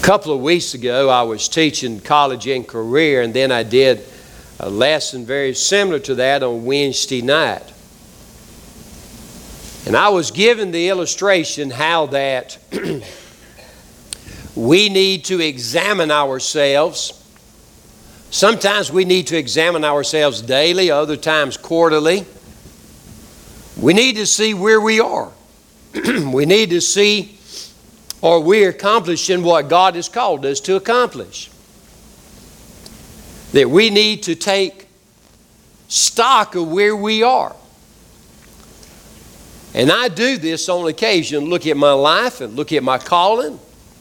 couple of weeks ago, I was teaching college and career, and then I did a lesson very similar to that on Wednesday night. And I was given the illustration how that we need to examine ourselves. Sometimes we need to examine ourselves daily, other times quarterly. We need to see where we are. We need to see, are we accomplishing what God has called us to accomplish? That we need to take stock of where we are. And I do this on occasion, look at my life and look at my calling.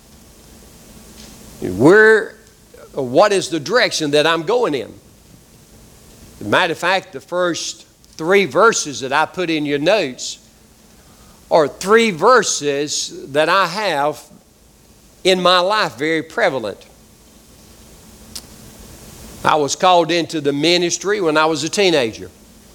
What is the direction that I'm going in? As a matter of fact, the first 3 verses that I put in your notes are 3 verses that I have in my life very prevalent. I was called into the ministry when I was a teenager.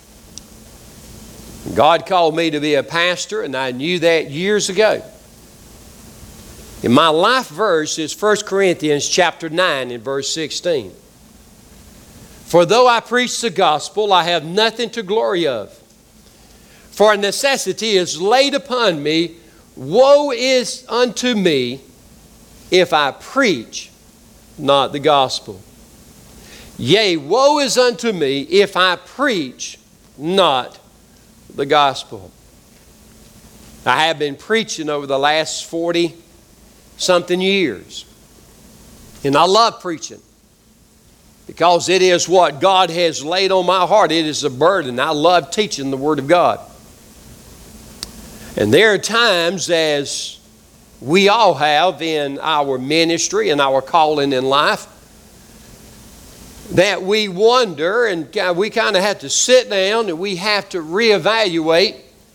God called me to be a pastor, and I knew that years ago. And my life verse is 1 Corinthians chapter 9 and verse 16. For though I preach the gospel, I have nothing to glory of. For a necessity is laid upon me. Woe is unto me if I preach not the gospel. Yea, woe is unto me if I preach not the gospel. I have been preaching over the last 40-something years. And I love preaching because it is what God has laid on my heart. It is a burden. I love teaching the Word of God. And there are times, as we all have in our ministry and our calling in life, that we wonder and we kind of have to sit down and we have to reevaluate.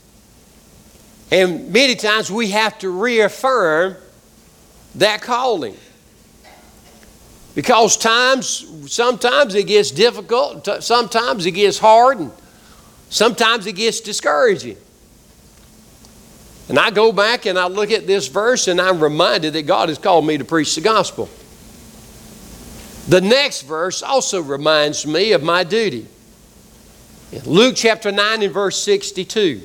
And many times we have to reaffirm that calling. Because sometimes it gets difficult, sometimes it gets hard, and sometimes it gets discouraging. And I go back and I look at this verse and I'm reminded that God has called me to preach the gospel. The next verse also reminds me of my duty. In Luke chapter 9 and verse 62.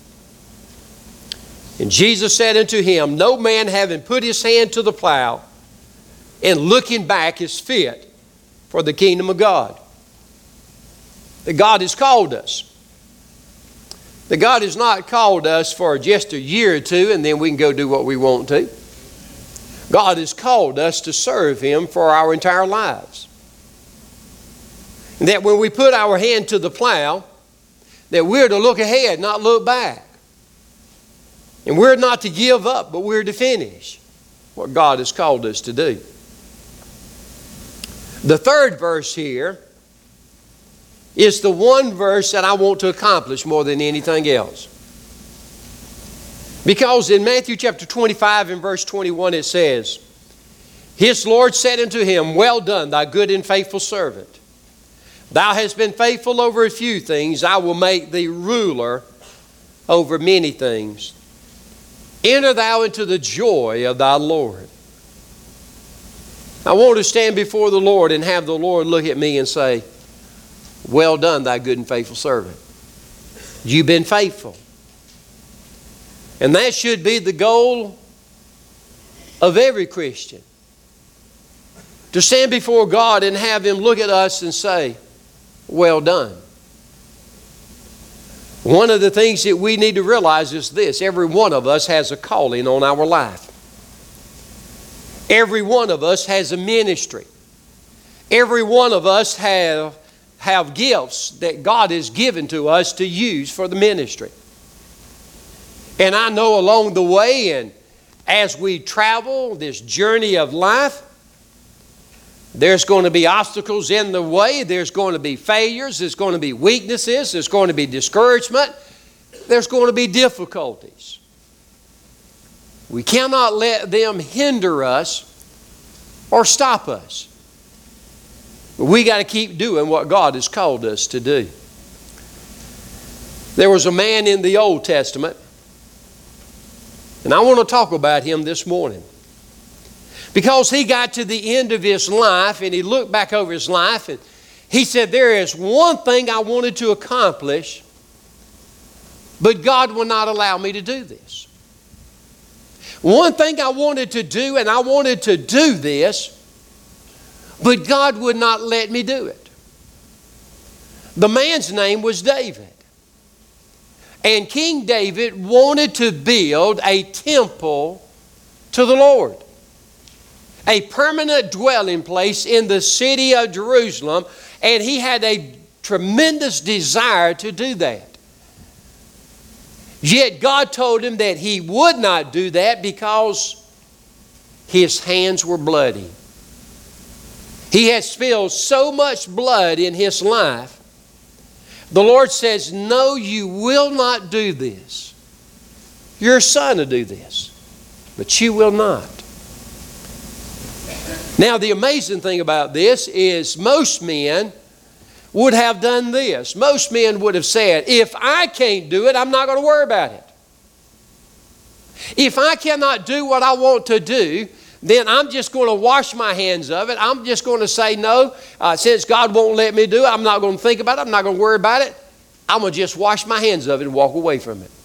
And Jesus said unto him, no man having put his hand to the plow and looking back is fit for the kingdom of God. That God has called us. That God has not called us for just a year or two and then we can go do what we want to. God has called us to serve Him for our entire lives. And that when we put our hand to the plow, that we're to look ahead, not look back. And we're not to give up, but we're to finish what God has called us to do. The third verse here is the one verse that I want to accomplish more than anything else. Because in Matthew chapter 25 and verse 21 it says, his Lord said unto him, well done, thy good and faithful servant. Thou hast been faithful over a few things, I will make thee ruler over many things. Enter thou into the joy of thy Lord. I want to stand before the Lord and have the Lord look at me and say, well done, thy good and faithful servant. You've been faithful. And that should be the goal of every Christian. To stand before God and have Him look at us and say, well done. One of the things that we need to realize is this. Every one of us has a calling on our life. Every one of us has a ministry. Every one of us have gifts that God has given to us to use for the ministry. And I know along the way and as we travel this journey of life, there's going to be obstacles in the way. There's going to be failures. There's going to be weaknesses. There's going to be discouragement. There's going to be difficulties. We cannot let them hinder us or stop us. But we got to keep doing what God has called us to do. There was a man in the Old Testament, and I want to talk about him this morning. Because he got to the end of his life and he looked back over his life and he said, there is one thing I wanted to accomplish, but God will not allow me to do this. One thing I wanted to do, and I wanted to do this, but God would not let me do it. The man's name was David. And King David wanted to build a temple to the Lord. A permanent dwelling place in the city of Jerusalem. And he had a tremendous desire to do that. Yet God told him that he would not do that because his hands were bloody. He had spilled so much blood in his life. The Lord says, no, you will not do this. Your son will do this, but you will not. Now, the amazing thing about this is most men would have done this. Most men would have said, if I can't do it, I'm not going to worry about it. If I cannot do what I want to do, then I'm just going to wash my hands of it. I'm just going to say no. Since God won't let me do it, I'm not going to think about it. I'm not going to worry about it. I'm going to just wash my hands of it and walk away from it.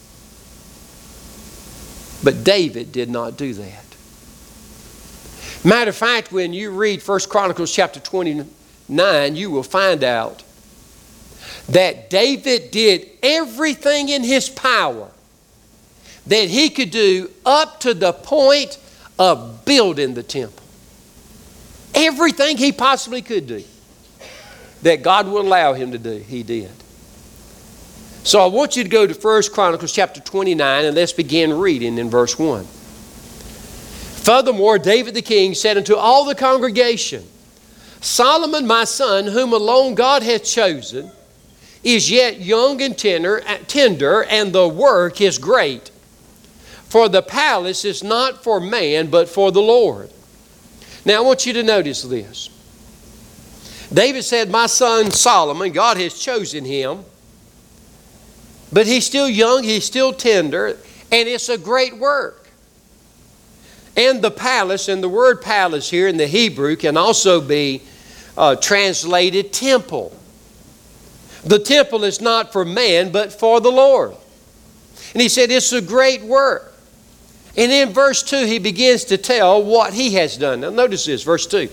But David did not do that. Matter of fact, when you read 1 Chronicles chapter 29, you will find out that David did everything in his power that he could do up to the point of building the temple. Everything he possibly could do that God would allow him to do, he did. So I want you to go to 1 Chronicles chapter 29 and let's begin reading in verse 1. Furthermore, David the king said unto all the congregation, Solomon my son, whom alone God hath chosen, is yet young and tender, and the work is great. For the palace is not for man, but for the Lord. Now I want you to notice this. David said, my son Solomon, God has chosen him, but he's still young, he's still tender, and it's a great work. And the palace, and the word palace here in the Hebrew can also be translated temple. The temple is not for man, but for the Lord. And he said it's a great work. And in verse 2, he begins to tell what he has done. Now notice this, verse 2.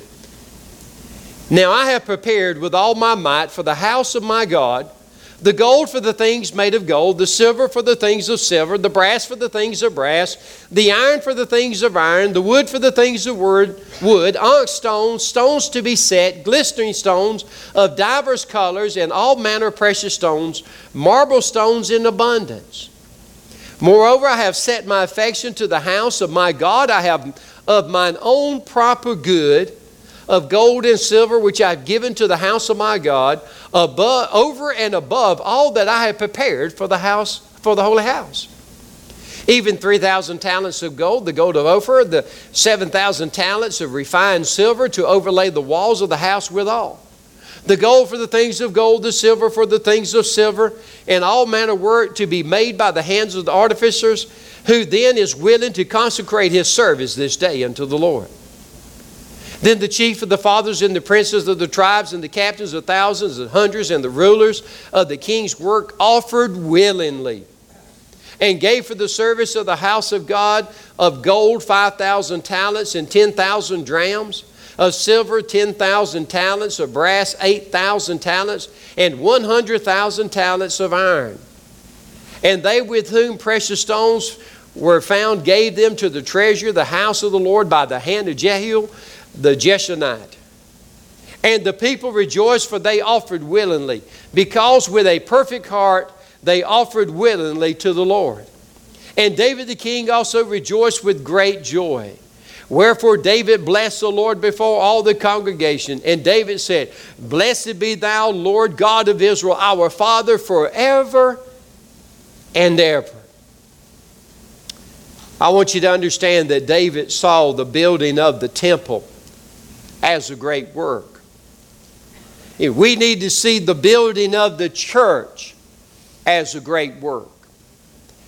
Now I have prepared with all my might for the house of my God, the gold for the things made of gold, the silver for the things of silver, the brass for the things of brass, the iron for the things of iron, the wood for the things of wood, onyx stones, stones to be set, glistening stones of divers colors, and all manner of precious stones, marble stones in abundance. Moreover, I have set my affection to the house of my God. I have of mine own proper good, of gold and silver, which I have given to the house of my God, over and above all that I have prepared for the house, for the holy house. Even 3,000 talents of gold, the gold of Ophir, the 7,000 talents of refined silver to overlay the walls of the house withal. The gold for the things of gold, the silver for the things of silver, and all manner of work to be made by the hands of the artificers, who then is willing to consecrate his service this day unto the Lord. Then the chief of the fathers and the princes of the tribes and the captains of thousands and hundreds and the rulers of the king's work offered willingly, and gave for the service of the house of God of gold 5,000 talents and 10,000 drams, of silver 10,000 talents, of brass 8,000 talents, and 100,000 talents of iron. And they with whom precious stones were found gave them to the treasure, the house of the Lord, by the hand of Jehiel the Jeshonite. And the people rejoiced, for they offered willingly, because with a perfect heart they offered willingly to the Lord. And David the king also rejoiced with great joy. Wherefore David blessed the Lord before all the congregation. And David said, Blessed be thou, Lord God of Israel, our Father, forever and ever. I want you to understand that David saw the building of the temple as a great work. We need to see the building of the church as a great work.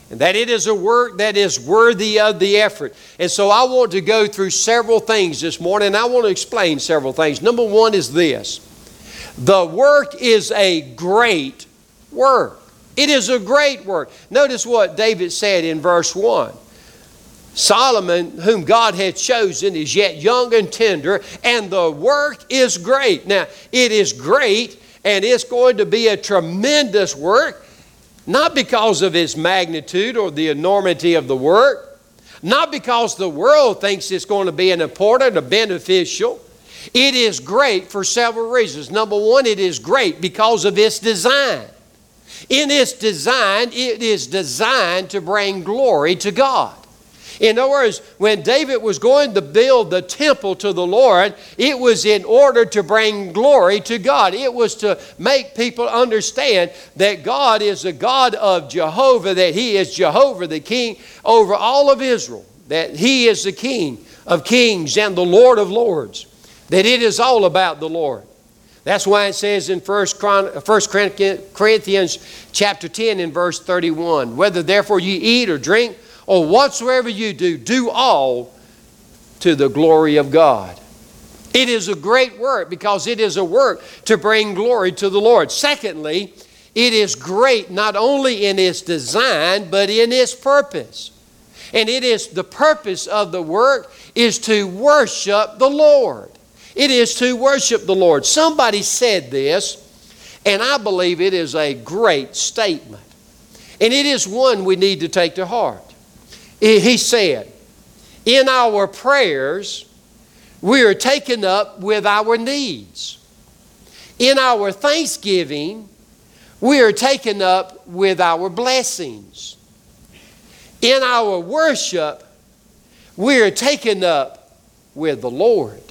and that it is a work that is worthy of the effort. And so I want to go through several things this morning, and I want to explain several things. Number one is this: the work is a great work. It is a great work. Notice what David said in verse 1. Solomon, whom God had chosen, is yet young and tender, and the work is great. Now, it is great, and it's going to be a tremendous work, not because of its magnitude or the enormity of the work, not because the world thinks it's going to be an important or beneficial. It is great for several reasons. Number one, it is great because of its design. In its design, it is designed to bring glory to God. In other words, when David was going to build the temple to the Lord, it was in order to bring glory to God. It was to make people understand that God is the God of Jehovah, that He is Jehovah, the King over all of Israel, that He is the King of kings and the Lord of lords, that it is all about the Lord. That's why it says in 1 Corinthians chapter 10 and verse 31, whether therefore you eat or drink or whatsoever you do, do all to the glory of God. It is a great work because it is a work to bring glory to the Lord. Secondly, it is great not only in its design, but in its purpose. And it is the purpose of the work is to worship the Lord. It is to worship the Lord. Somebody said this, and I believe it is a great statement. And it is one we need to take to heart. He said, in our prayers, we are taken up with our needs. In our thanksgiving, we are taken up with our blessings. In our worship, we are taken up with the Lord.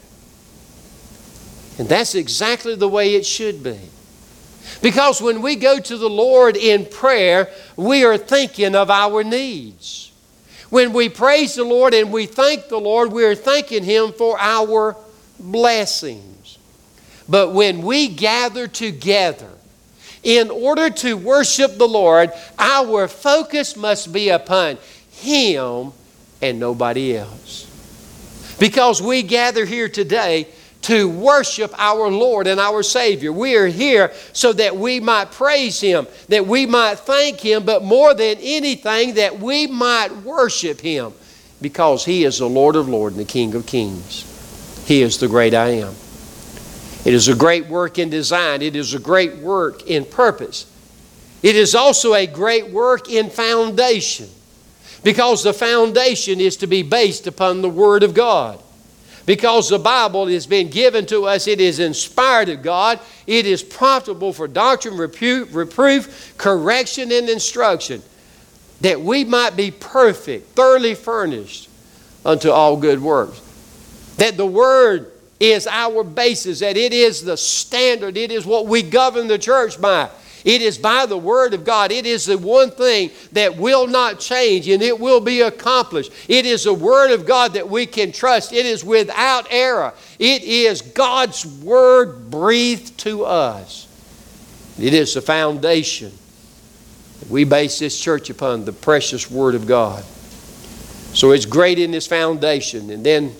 And that's exactly the way it should be. Because when we go to the Lord in prayer, we are thinking of our needs. When we praise the Lord and we thank the Lord, we are thanking Him for our blessings. But when we gather together in order to worship the Lord, our focus must be upon Him and nobody else. Because we gather here today to worship our Lord and our Savior. We are here so that we might praise Him, that we might thank Him, but more than anything, that we might worship Him, because He is the Lord of lords and the King of kings. He is the great I am. It is a great work in design. It is a great work in purpose. It is also a great work in foundation, because the foundation is to be based upon the Word of God. Because the Bible has been given to us, it is inspired of God. It is profitable for doctrine, reproof, correction, and instruction, that we might be perfect, thoroughly furnished unto all good works. That the Word is our basis, that it is the standard, it is what we govern the church by. It is by the Word of God. It is the one thing that will not change, and it will be accomplished. It is the Word of God that we can trust. It is without error. It is God's Word breathed to us. It is the foundation. We base this church upon the precious Word of God. So it's great in its foundation, and then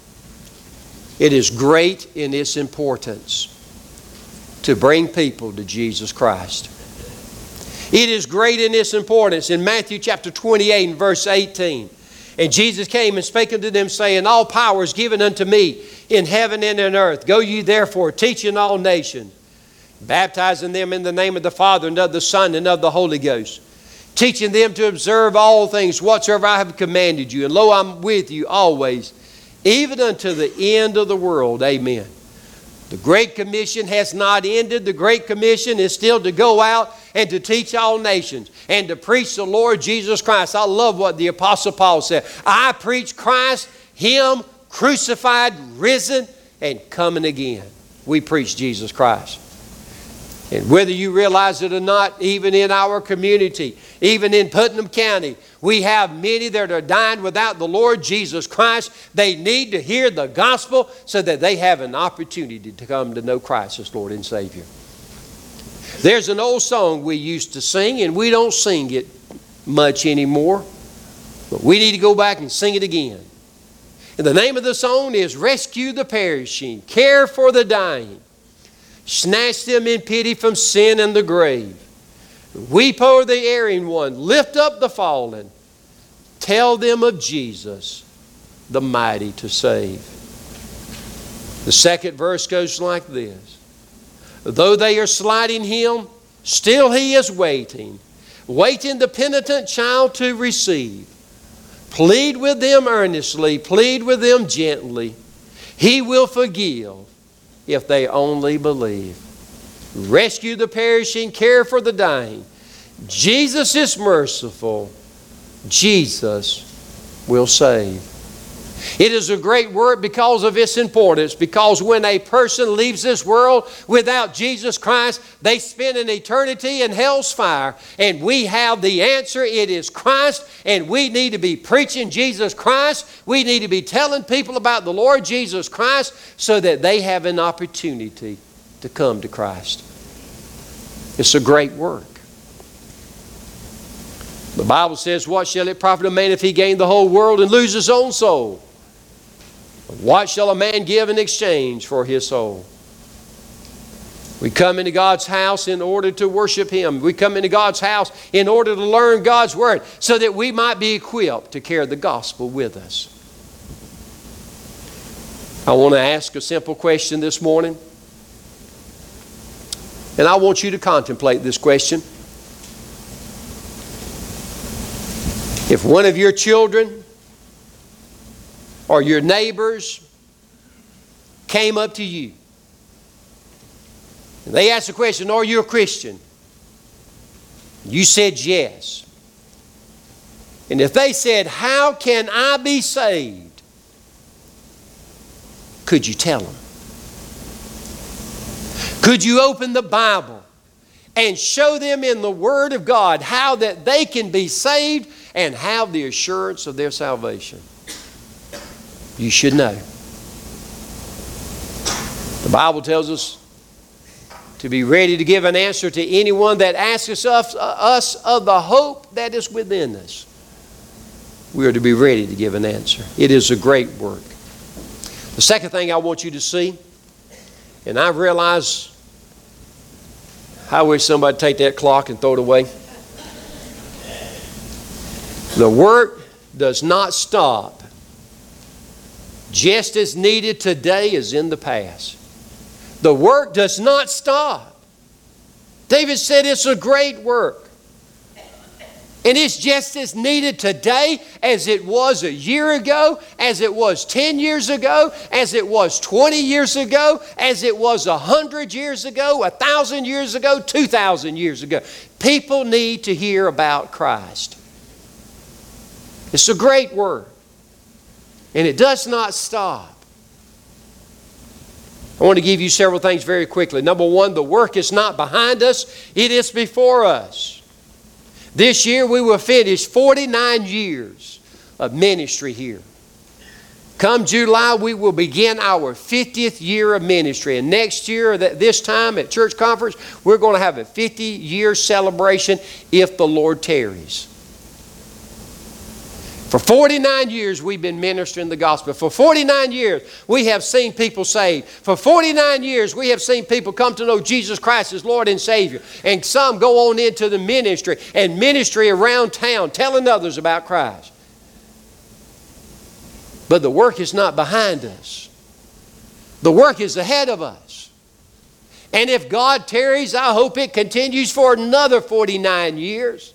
it is great in its importance to bring people to Jesus Christ. It is great in its importance. In Matthew chapter 28 and verse 18, and Jesus came and spake unto them, saying, all power is given unto me in heaven and in earth. Go ye therefore, teaching all nations, baptizing them in the name of the Father and of the Son and of the Holy Ghost, teaching them to observe all things whatsoever I have commanded you. And lo, I'm with you always, even unto the end of the world. Amen. The Great Commission has not ended. The Great Commission is still to go out and to teach all nations and to preach the Lord Jesus Christ. I love what the Apostle Paul said. I preach Christ, Him crucified, risen, and coming again. We preach Jesus Christ. And whether you realize it or not, even in our community, even in Putnam County, we have many that are dying without the Lord Jesus Christ. They need to hear the gospel so that they have an opportunity to come to know Christ as Lord and Savior. There's an old song we used to sing, and we don't sing it much anymore, but we need to go back and sing it again. And the name of the song is Rescue the Perishing, Care for the Dying, Snatch them in pity from sin and the grave. Weep o'er the erring one, lift up the fallen, tell them of Jesus, the mighty to save. The second verse goes like this. Though they are slighting him, still he is waiting the penitent child to receive. Plead with them earnestly, plead with them gently. He will forgive if they only believe. Rescue the perishing, care for the dying. Jesus is merciful. Jesus will save. It is a great word because of its importance, because when a person leaves this world without Jesus Christ, they spend an eternity in hell's fire. And we have the answer. It is Christ, and we need to be preaching Jesus Christ. We need to be telling people about the Lord Jesus Christ so that they have an opportunity to come to Christ. It's a great work. The Bible says, what shall it profit a man if he gain the whole world and lose his own soul? What shall a man give in exchange for his soul? We come into God's house in order to worship Him. We come into God's house in order to learn God's Word so that we might be equipped to carry the gospel with us. I want to ask a simple question this morning. And I want you to contemplate this question. If one of your children or your neighbors came up to you and they asked the question, are you a Christian? You said yes. And if they said, how can I be saved? Could you tell them? Could you open the Bible and show them in the Word of God how that they can be saved and have the assurance of their salvation? You should know. The Bible tells us to be ready to give an answer to anyone that asks us of the hope that is within us. We are to be ready to give an answer. It is a great work. The second thing I want you to see, and I realize I wish somebody would take that clock and throw it away. The work does not stop just as needed today as in the past. The work does not stop. David said it's a great work. And it's just as needed today as it was a year ago, as it was 10 years ago, as it was 20 years ago, as it was 100 years ago, 1,000 years ago, 2,000 years ago. People need to hear about Christ. It's a great work. And it does not stop. I want to give you several things very quickly. Number one, the work is not behind us, it is before us. This year we will finish 49 years of ministry here. Come July, we will begin our 50th year of ministry. And next year, this time at church conference, we're going to have a 50-year celebration if the Lord tarries. For 49 years, we've been ministering the gospel. For 49 years, we have seen people saved. For 49 years, we have seen people come to know Jesus Christ as Lord and Savior. And some go on into the ministry and ministry around town, telling others about Christ. But the work is not behind us. The work is ahead of us. And if God tarries, I hope it continues for another 49 years.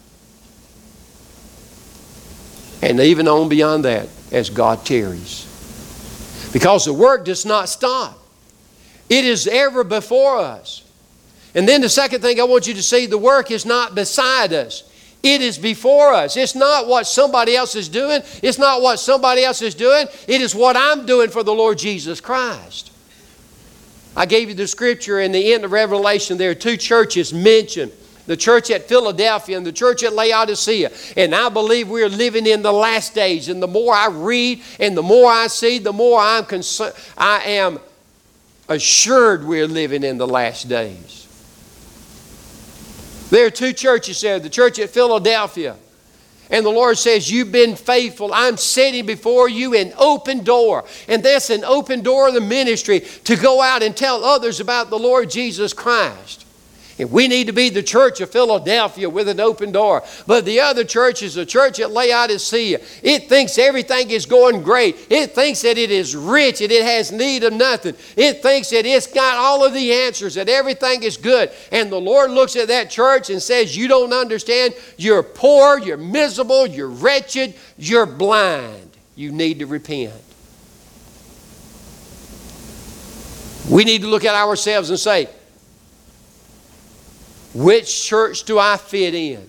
And even on beyond that, as God tarries. Because the work does not stop. It is ever before us. And then the second thing I want you to see, the work is not beside us. It is before us. It's not what somebody else is doing. It's not what somebody else is doing. It is what I'm doing for the Lord Jesus Christ. I gave you the scripture in the end of Revelation. There are two churches mentioned. The church at Philadelphia and the church at Laodicea. And I believe we're living in the last days. And the more I read and the more I see, the more I am assured we're living in the last days. There are two churches there. The church at Philadelphia. And the Lord says, you've been faithful. I'm setting before you an open door. And that's an open door of the ministry to go out and tell others about the Lord Jesus Christ. And we need to be the church of Philadelphia with an open door. But the other church is the church at Laodicea. It thinks everything is going great. It thinks that it is rich and it has need of nothing. It thinks that it's got all of the answers, that everything is good. And the Lord looks at that church and says, you don't understand. You're poor, you're miserable, you're wretched, you're blind. You need to repent. We need to look at ourselves and say, which church do I fit in?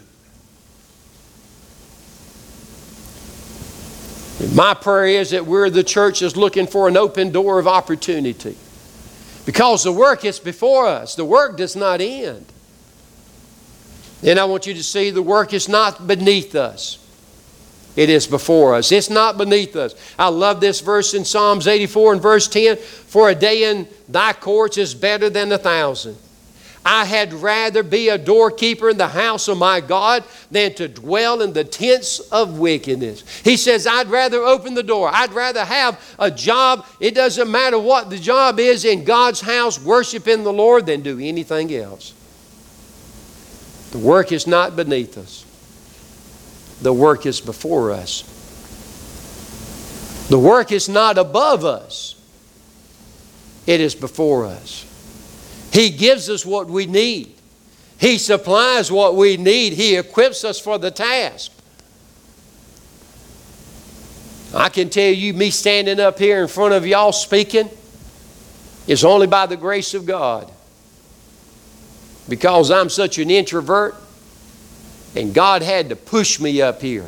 My prayer is that we're the church that's looking for an open door of opportunity. Because the work is before us. The work does not end. Then I want you to see the work is not beneath us. It is before us. It's not beneath us. I love this verse in Psalms 84 and verse 10. For a day in thy courts is better than 1,000. I had rather be a doorkeeper in the house of my God than to dwell in the tents of wickedness. He says, I'd rather open the door. I'd rather have a job. It doesn't matter what the job is in God's house, worshiping the Lord, than do anything else. The work is not beneath us. The work is before us. The work is not above us. It is before us. He gives us what we need. He supplies what we need. He equips us for the task. I can tell you, me standing up here in front of y'all speaking is only by the grace of God. Because I'm such an introvert, and God had to push me up here.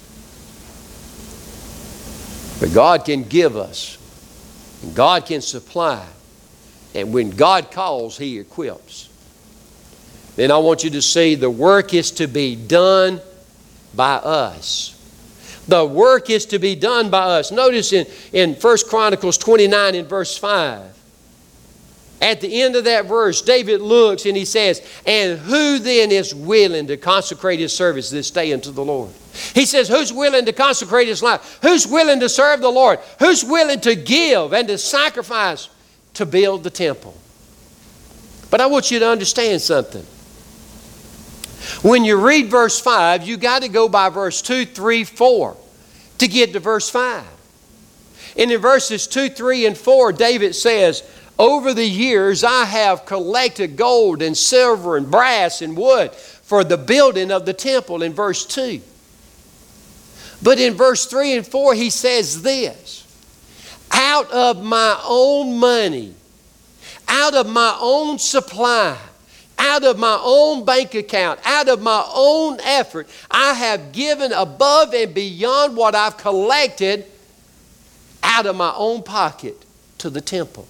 But God can give us, and God can supply. And when God calls, He equips. Then I want you to see the work is to be done by us. The work is to be done by us. Notice in 1 Chronicles 29 and verse 5. At the end of that verse, David looks and he says, and who then is willing to consecrate his service this day unto the Lord? He says, who's willing to consecrate his life? Who's willing to serve the Lord? Who's willing to give and to sacrifice to build the temple? But I want you to understand something. When you read verse 5, you got to go by verse 2, 3, 4 to get to verse 5. And in verses 2, 3, and 4, David says, over the years I have collected gold and silver and brass and wood for the building of the temple in verse 2. But in verse 3 and 4 he says this, out of my own money, out of my own supply, out of my own bank account, out of my own effort, I have given above and beyond what I've collected out of my own pocket to the temple.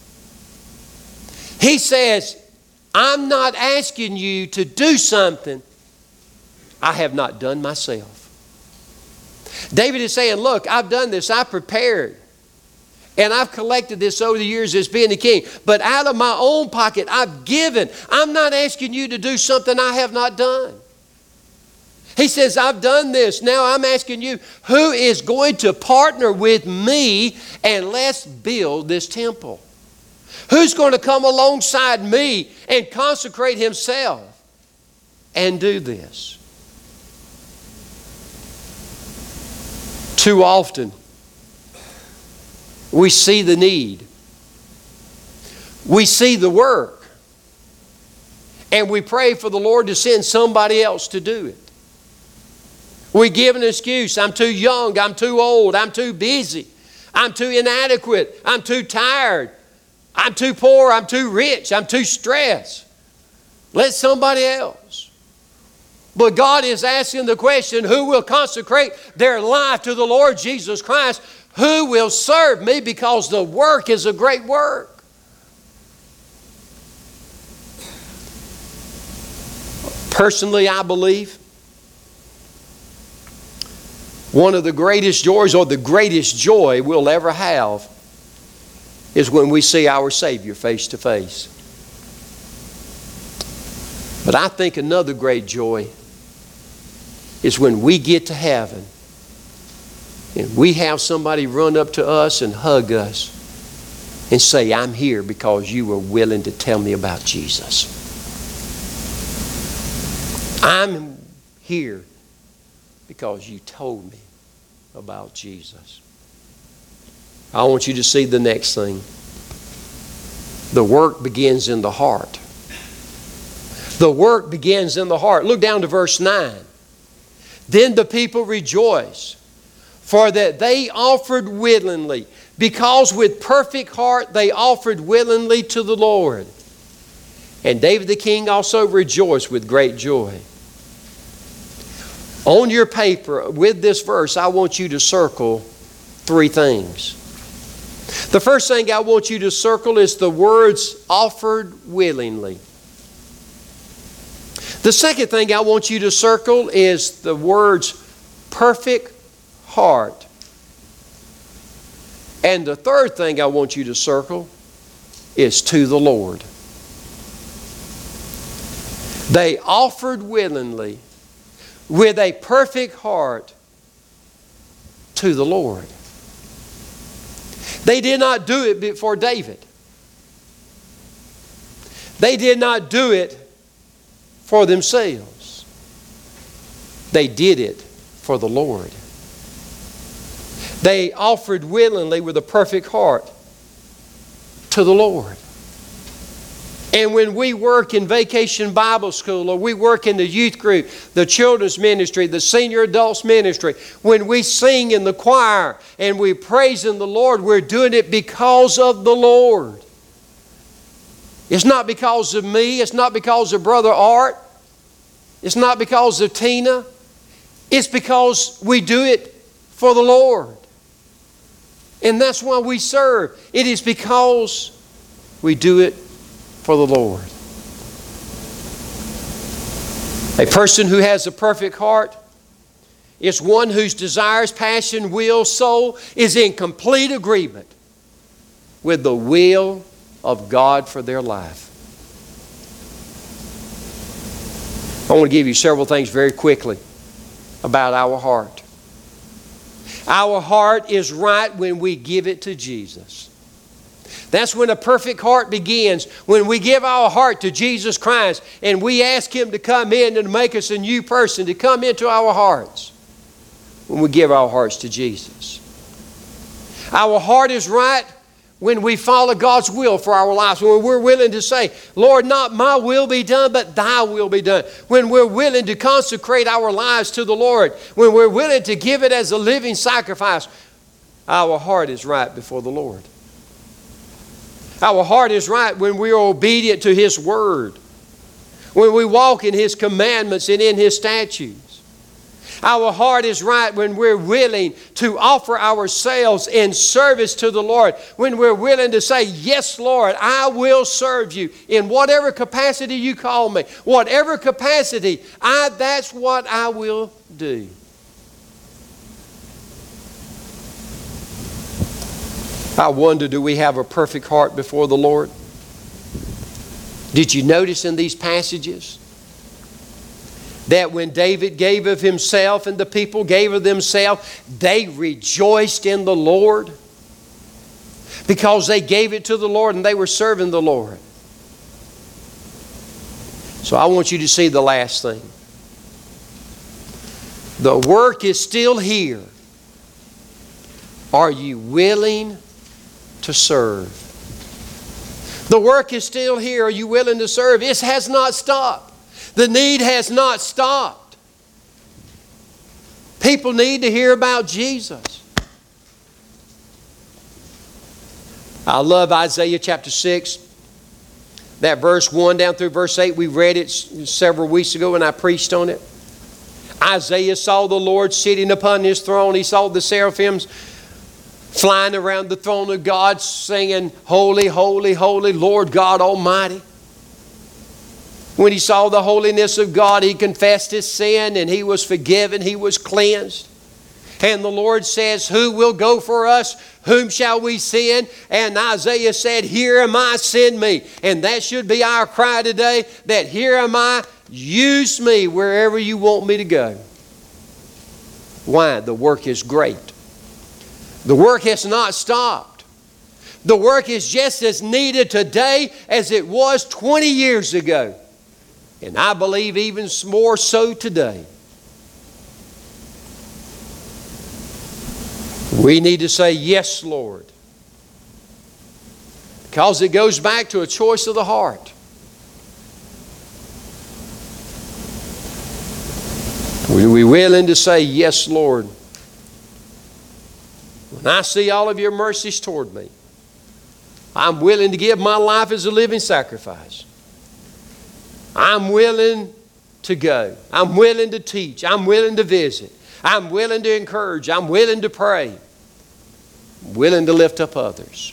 He says, I'm not asking you to do something I have not done myself. David is saying, look, I've done this, I prepared. And I've collected this over the years as being the king. But out of my own pocket, I've given. I'm not asking you to do something I have not done. He says, I've done this. Now I'm asking you, who is going to partner with me and let's build this temple? Who's going to come alongside me and consecrate himself and do this? Too often, we see the need. We see the work. And we pray for the Lord to send somebody else to do it. We give an excuse. I'm too young. I'm too old. I'm too busy. I'm too inadequate. I'm too tired. I'm too poor. I'm too rich. I'm too stressed. Let somebody else. But God is asking the question, who will consecrate their life to the Lord Jesus Christ? Who will serve me? Because the work is a great work. Personally, I believe one of the greatest joys, or the greatest joy we'll ever have, is when we see our Savior face to face. But I think another great joy is when we get to heaven and we have somebody run up to us and hug us and say, I'm here because you were willing to tell me about Jesus. I'm here because you told me about Jesus. I want you to see the next thing. The work begins in the heart. The work begins in the heart. Look down to verse 9. Then the people rejoiced, for that they offered willingly, because with perfect heart they offered willingly to the Lord. And David the king also rejoiced with great joy. On your paper, with this verse, I want you to circle 3 things. The first thing I want you to circle is the words offered willingly. The second thing I want you to circle is the words perfect heart. And the third thing I want you to circle is to the Lord. They offered willingly with a perfect heart to the Lord. They did not do it before David. They did not do it for themselves. They did it for the Lord. They offered willingly with a perfect heart to the Lord. And when we work in Vacation Bible School, or we work in the youth group, the children's ministry, the senior adults ministry, when we sing in the choir and we praise in the Lord, we're doing it because of the Lord. It's not because of me. It's not because of Brother Art. It's not because of Tina. It's because we do it for the Lord. And that's why we serve. It is because we do it for the Lord. A person who has a perfect heart is one whose desires, passion, will, soul is in complete agreement with the will of God for their life. I want to give you several things very quickly about our heart. Our heart is right when we give it to Jesus. That's when a perfect heart begins, when we give our heart to Jesus Christ and we ask Him to come in and make us a new person, to come into our hearts when we give our hearts to Jesus. Our heart is right when we follow God's will for our lives, when we're willing to say, Lord, not my will be done, but Thy will be done. When we're willing to consecrate our lives to the Lord, when we're willing to give it as a living sacrifice, our heart is right before the Lord. Our heart is right when we are obedient to His Word, when we walk in His commandments and in His statutes. Our heart is right when we're willing to offer ourselves in service to the Lord, when we're willing to say, yes, Lord, I will serve you in whatever capacity you call me, whatever capacity, that's what I will do. I wonder, do we have a perfect heart before the Lord? Did you notice in these passages that when David gave of himself and the people gave of themselves, they rejoiced in the Lord because they gave it to the Lord and they were serving the Lord? So I want you to see the last thing. The work is still here. Are you willing to serve? The work is still here. Are you willing to serve? It has not stopped. The need has not stopped. People need to hear about Jesus. I love Isaiah chapter 6. That verse 1 down through verse 8. We read it several weeks ago and I preached on it. Isaiah saw the Lord sitting upon His throne. He saw the seraphims flying around the throne of God singing, Holy, holy, holy, Lord God Almighty. When he saw the holiness of God, he confessed his sin and he was forgiven, he was cleansed. And the Lord says, who will go for us? Whom shall we send? And Isaiah said, here am I, send me. And that should be our cry today, that here am I, use me wherever you want me to go. Why? The work is great. The work has not stopped. The work is just as needed today as it was 20 years ago. And I believe even more so today. We need to say, yes, Lord. Because it goes back to a choice of the heart. Are we willing to say, yes, Lord? When I see all of your mercies toward me, I'm willing to give my life as a living sacrifice. I'm willing to go. I'm willing to teach. I'm willing to visit. I'm willing to encourage. I'm willing to pray. I'm willing to lift up others.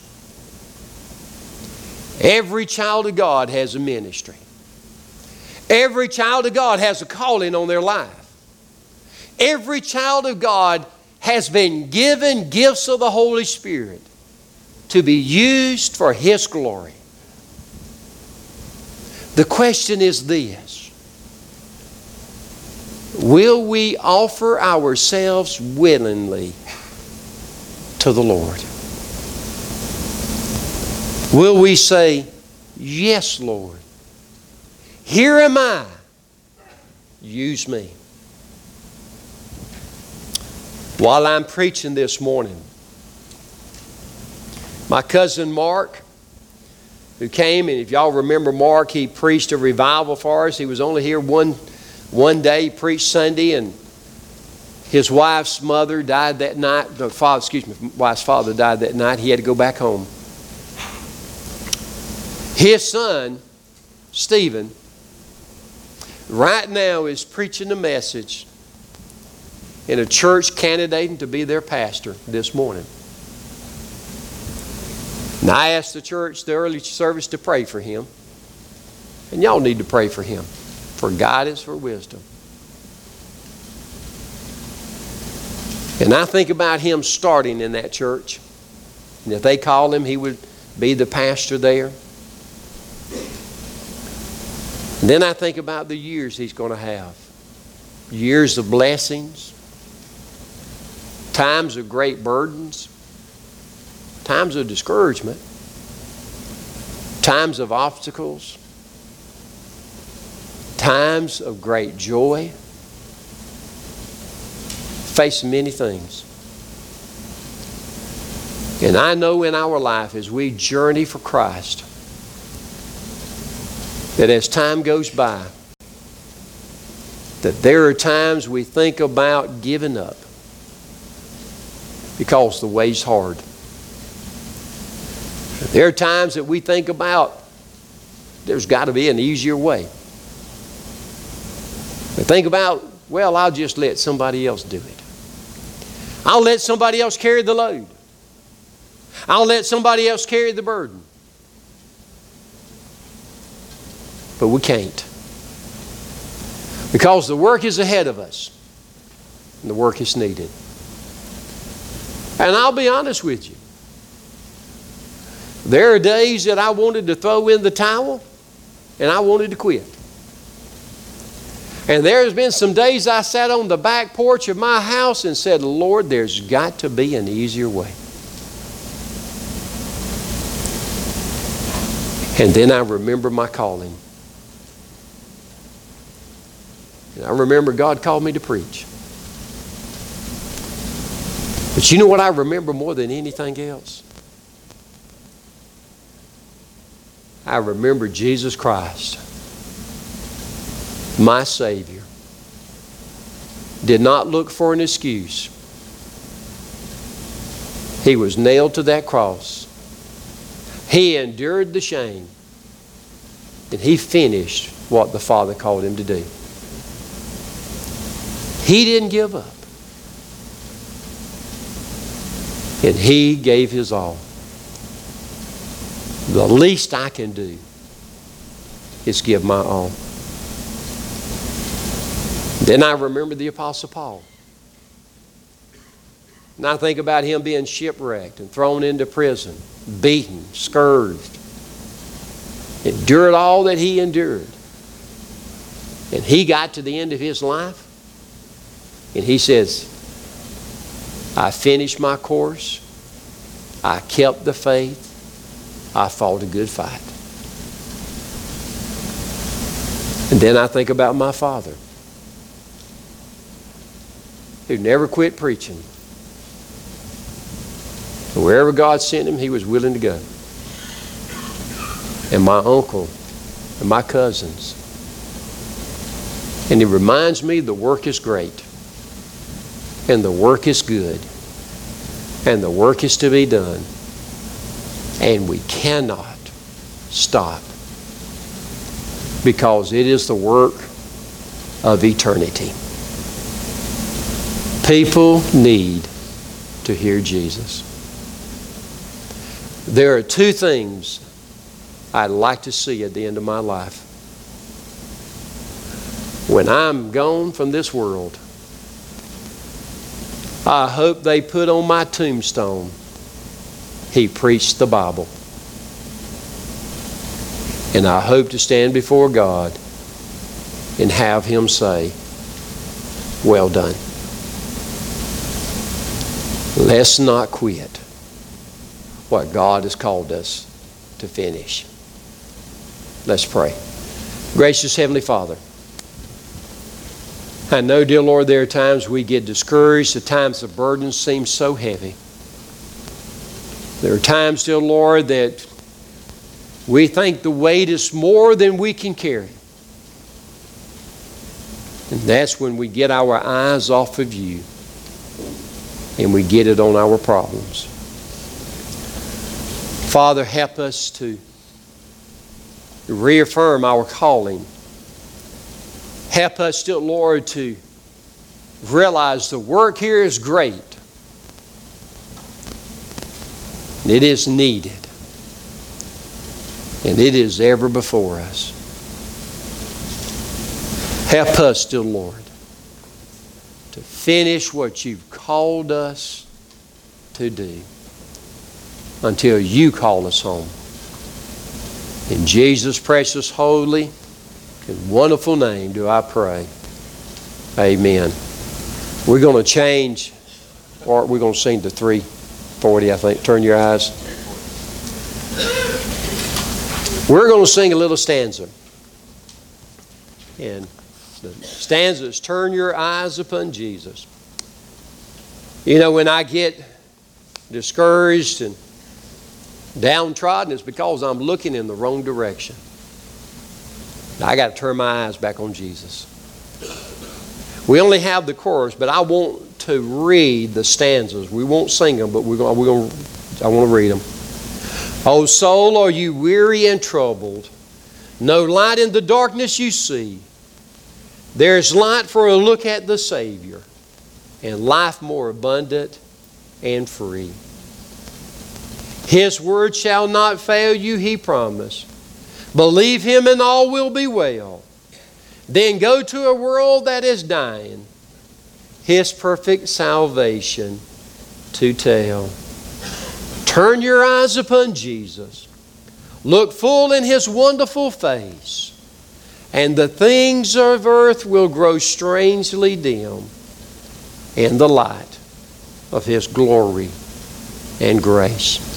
Every child of God has a ministry. Every child of God has a calling on their life. Every child of God has been given gifts of the Holy Spirit to be used for His glory. The question is this: will we offer ourselves willingly to the Lord? Will we say, yes, Lord, here am I, use me? While I'm preaching this morning, my cousin Mark, who came, and if y'all remember Mark, he preached a revival for us. He was only here one day. He preached Sunday, and his wife's mother died that night. Wife's father died that night. He had to go back home. His son, Stephen, right now is preaching a message in a church candidating to be their pastor this morning. And I asked the church, the early service, to pray for him. And y'all need to pray for him, for guidance, for wisdom. And I think about him starting in that church. And if they call him, he would be the pastor there. And then I think about the years he's going to have. Years of blessings. Times of great burdens. Times of discouragement. Times of obstacles. Times of great joy. Facing many things. And I know in our life as we journey for Christ, that as time goes by, that there are times we think about giving up because the way's hard. There are times that we think about there's got to be an easier way. But think about, well, I'll just let somebody else do it. I'll let somebody else carry the load. I'll let somebody else carry the burden. But we can't. Because the work is ahead of us. And the work is needed. And I'll be honest with you. There are days that I wanted to throw in the towel and I wanted to quit. And there's been some days I sat on the back porch of my house and said, Lord, there's got to be an easier way. And then I remember my calling. And I remember God called me to preach. But you know what I remember more than anything else? I remember Jesus Christ, my Savior, did not look for an excuse. He was nailed to that cross. He endured the shame. And He finished what the Father called Him to do. He didn't give up. And He gave His all. The least I can do is give my all. Then I remember the Apostle Paul. And I think about him being shipwrecked and thrown into prison, beaten, scourged. Endured all that he endured. And he got to the end of his life. And he says, I finished my course. I kept the faith. I fought a good fight. And then I think about my father, who never quit preaching. And wherever God sent him, he was willing to go. And my uncle and my cousins. And it reminds me the work is great. And the work is good. And the work is to be done. And we cannot stop. Because it is the work of eternity. People need to hear Jesus. There are two things I'd like to see at the end of my life. When I'm gone from this world, I hope they put on my tombstone, he preached the Bible. And I hope to stand before God and have him say, well done. Let's not quit what God has called us to finish. Let's pray. Gracious Heavenly Father, I know, dear Lord, there are times we get discouraged. At times the burdens seem so heavy. There are times, dear Lord, that we think the weight is more than we can carry. And that's when we get our eyes off of you and we get it on our problems. Father, help us to reaffirm our calling. Help us, dear Lord, to realize the work here is great. It is needed. And it is ever before us. Help us, dear Lord, to finish what you've called us to do until you call us home. In Jesus' precious, holy, and wonderful name do I pray. Amen. We're going to change, or we're going to sing to 340, I think. Turn your eyes. We're going to sing a little stanza. And the stanza is, turn your eyes upon Jesus. You know, when I get discouraged and downtrodden, it's because I'm looking in the wrong direction. I got to turn my eyes back on Jesus. We only have the chorus, but I want to read the stanzas. We won't sing them, but I want to read them. O soul, are you weary and troubled? No light in the darkness you see. There's light for a look at the Savior, and life more abundant and free. His word shall not fail you, he promised. Believe him and all will be well. Then go to a world that is dying, his perfect salvation to tell. Turn your eyes upon Jesus. Look full in his wonderful face, and the things of earth will grow strangely dim in the light of his glory and grace.